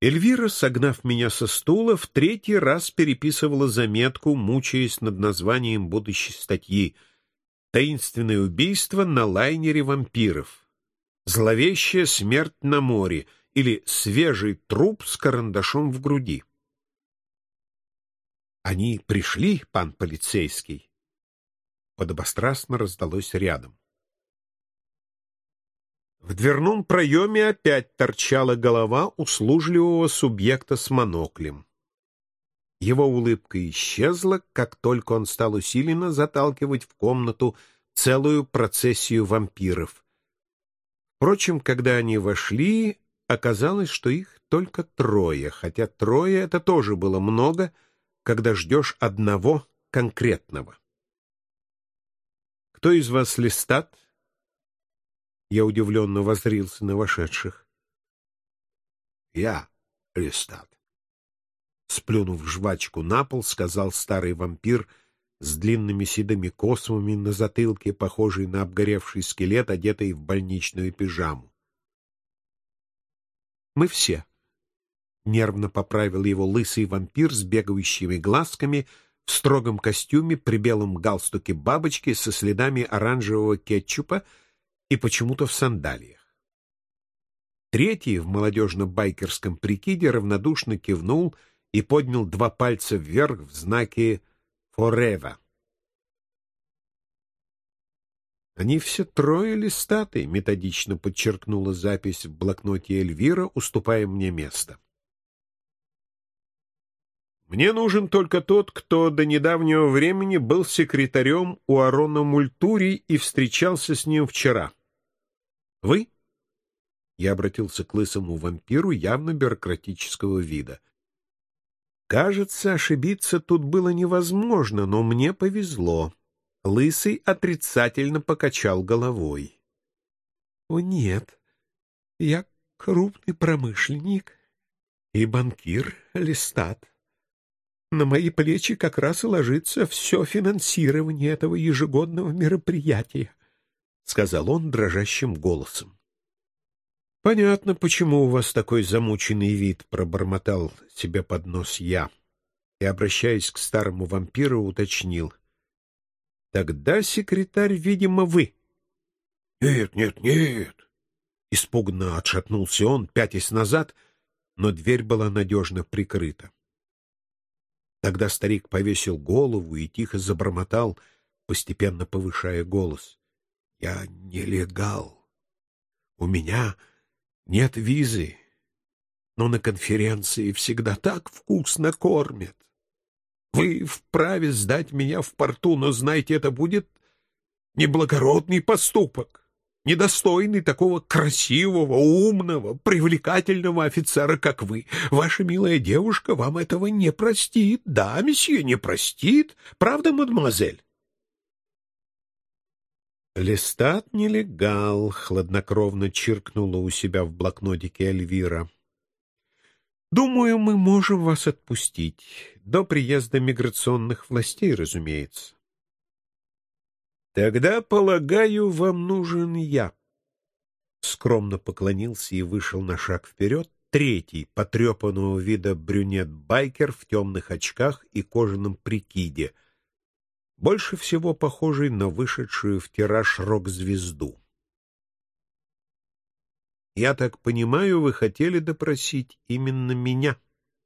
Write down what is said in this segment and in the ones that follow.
Эльвира, согнав меня со стула, в третий раз переписывала заметку, мучаясь над названием будущей статьи «Таинственное убийство на лайнере вампиров», «Зловещая смерть на море» или «Свежий труп с карандашом в груди». «Они пришли, пан полицейский?» Подобострастно раздалось рядом. В дверном проеме опять торчала голова услужливого субъекта с моноклем. Его улыбка исчезла, как только он стал усиленно заталкивать в комнату целую процессию вампиров. Впрочем, когда они вошли, оказалось, что их только трое, хотя трое — это тоже было много, когда ждешь одного конкретного. «Кто из вас Лестат?» Я удивленно воззрился на вошедших. «Я Лестат», — сплюнув жвачку на пол, сказал старый вампир с длинными седыми космами на затылке, похожий на обгоревший скелет, одетый в больничную пижаму. «Мы все», — нервно поправил его лысый вампир с бегающими глазками, в строгом костюме, при белом галстуке бабочки со следами оранжевого кетчупа и почему-то в сандалиях. Третий в молодежно-байкерском прикиде равнодушно кивнул и поднял два пальца вверх в знаке «Forever». «Они все трое Лестаты», — методично подчеркнула запись в блокноте Эльвира, уступая мне место. «Мне нужен только тот, кто до недавнего времени был секретарем у Арона Мультури и встречался с ним вчера. Вы?» Я обратился к лысому вампиру явно бюрократического вида. Кажется, ошибиться тут было невозможно, но мне повезло. Лысый отрицательно покачал головой. «О, нет, я крупный промышленник и банкир Лестат. На мои плечи как раз и ложится все финансирование этого ежегодного мероприятия», — сказал он дрожащим голосом. «Понятно, почему у вас такой замученный вид», — пробормотал себе под нос я и, обращаясь к старому вампиру, уточнил. «Тогда, секретарь, видимо, вы». «Нет, нет, нет!» Испуганно отшатнулся он, пятясь назад, но дверь была надежно прикрыта. Тогда старик повесил голову и тихо забормотал, постепенно повышая голос. «Я нелегал. У меня нет визы, но на конференции всегда так вкусно кормят. Вы вправе сдать меня в порту, но, знаете, это будет неблагородный поступок, недостойный такого красивого, умного, привлекательного офицера, как вы. Ваша милая девушка вам этого не простит. Да, месье, не простит. Правда, мадемуазель?» «Лестат нелегал», — хладнокровно чиркнула у себя в блокнотике Эльвира. «Думаю, мы можем вас отпустить. До приезда миграционных властей, разумеется». «Тогда, полагаю, вам нужен я». Скромно поклонился и вышел на шаг вперед третий, потрепанного вида брюнет-байкер в темных очках и кожаном прикиде, больше всего похожий на вышедшую в тираж рок-звезду. «Я так понимаю, вы хотели допросить именно меня?»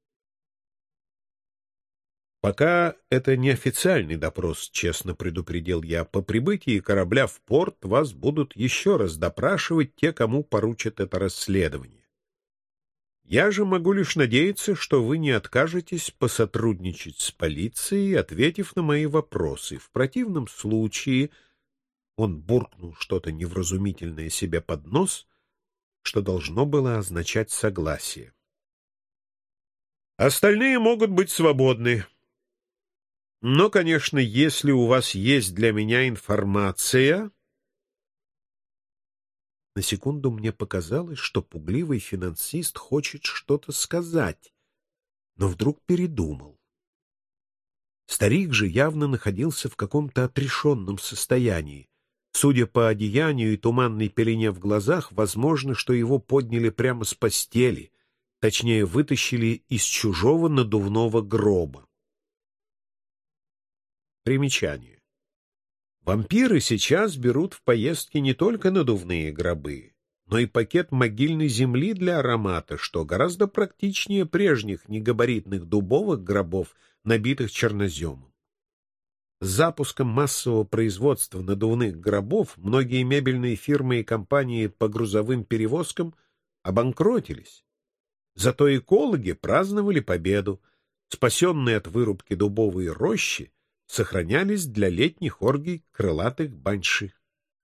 «Пока это не официальный допрос», — честно предупредил я. «По прибытии корабля в порт вас будут еще раз допрашивать те, кому поручат это расследование. Я же могу лишь надеяться, что вы не откажетесь посотрудничать с полицией, ответив на мои вопросы. В противном случае...» Он буркнул что-то невразумительное себе под нос, что должно было означать согласие. «Остальные могут быть свободны. Но, конечно, если у вас есть для меня информация...» На секунду мне показалось, что пугливый финансист хочет что-то сказать, но вдруг передумал. Старик же явно находился в каком-то отрешенном состоянии. Судя по одеянию и туманной пелене в глазах, возможно, что его подняли прямо с постели, точнее, вытащили из чужого надувного гроба. Примечание. Вампиры сейчас берут в поездки не только надувные гробы, но и пакет могильной земли для аромата, что гораздо практичнее прежних негабаритных дубовых гробов, набитых черноземом. С запуском массового производства надувных гробов многие мебельные фирмы и компании по грузовым перевозкам обанкротились. Зато экологи праздновали победу. Спасенные от вырубки дубовые рощи сохранялись для летних оргий крылатых банши.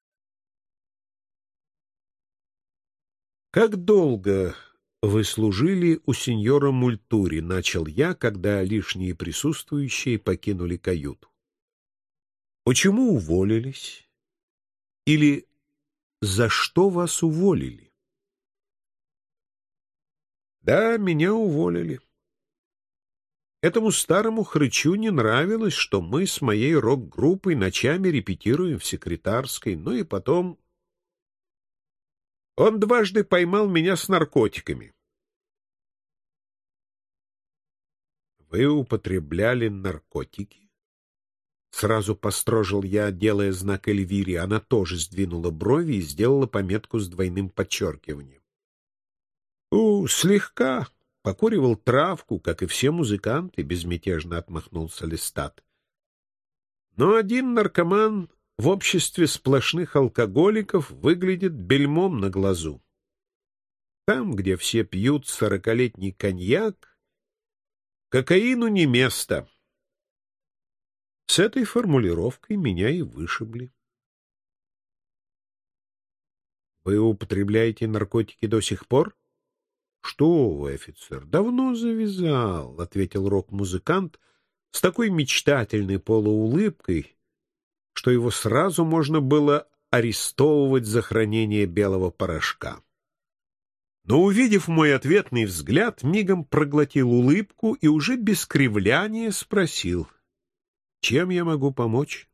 «Как долго вы служили у сеньора Мультури?» — начал я, когда лишние присутствующие покинули каюту. «Почему уволились? Или за что вас уволили?» «Да, меня уволили. Этому старому хрычу не нравилось, что мы с моей рок-группой ночами репетируем в секретарской, ну и потом... Он дважды поймал меня с наркотиками». «Вы употребляли наркотики?» Сразу построжил я, делая знак Эльвире. Она тоже сдвинула брови и сделала пометку с двойным подчеркиванием. Слегка. Покуривал травку, как и все музыканты», — безмятежно отмахнулся Лестат. «Но один наркоман в обществе сплошных алкоголиков выглядит бельмом на глазу. Там, где все пьют 40-летний коньяк, кокаину не место». С этой формулировкой меня и вышибли. «Вы употребляете наркотики до сих пор?» «Что вы, офицер, давно завязал», — ответил рок-музыкант с такой мечтательной полуулыбкой, что его сразу можно было арестовывать за хранение белого порошка. Но, увидев мой ответный взгляд, мигом проглотил улыбку и уже без кривляния спросил: «Чем я могу помочь?»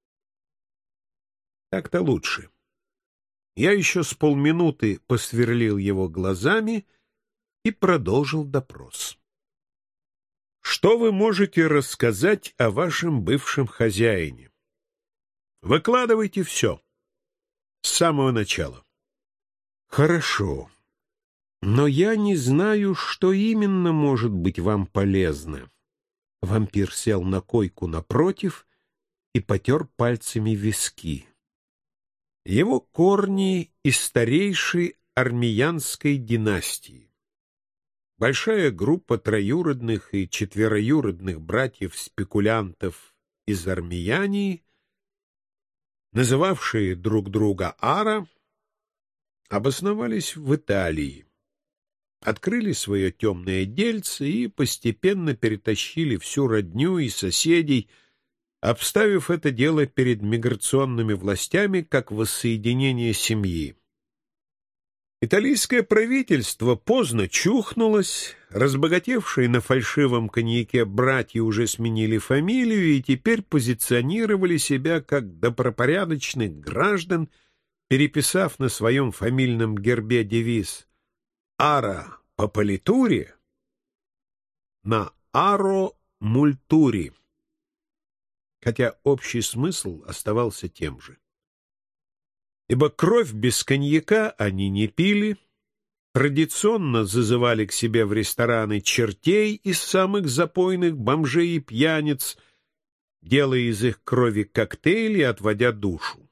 «Так-то лучше». Я еще с полминуты посверлил его глазами и продолжил допрос. «Что вы можете рассказать о вашем бывшем хозяине? Выкладывайте все. С самого начала». «Хорошо. Но я не знаю, что именно может быть вам полезно». Вампир сел на койку напротив и потер пальцами виски. Его корни из старейшей армиянской династии. Большая группа троюродных и четвероюродных братьев-спекулянтов из Армиянии, называвшие друг друга Ара, обосновались в Италии, открыли свое темное дельце и постепенно перетащили всю родню и соседей, обставив это дело перед миграционными властями как воссоединение семьи. Итальянское правительство поздно чухнулось, разбогатевшие на фальшивом коньяке братья уже сменили фамилию и теперь позиционировали себя как добропорядочных граждан, переписав на своем фамильном гербе девиз «Ара по политуре» на «Аро мультури», хотя общий смысл оставался тем же. Ибо кровь без коньяка они не пили, традиционно зазывали к себе в рестораны чертей из самых запойных бомжей и пьяниц, делая из их крови коктейли, отводя душу.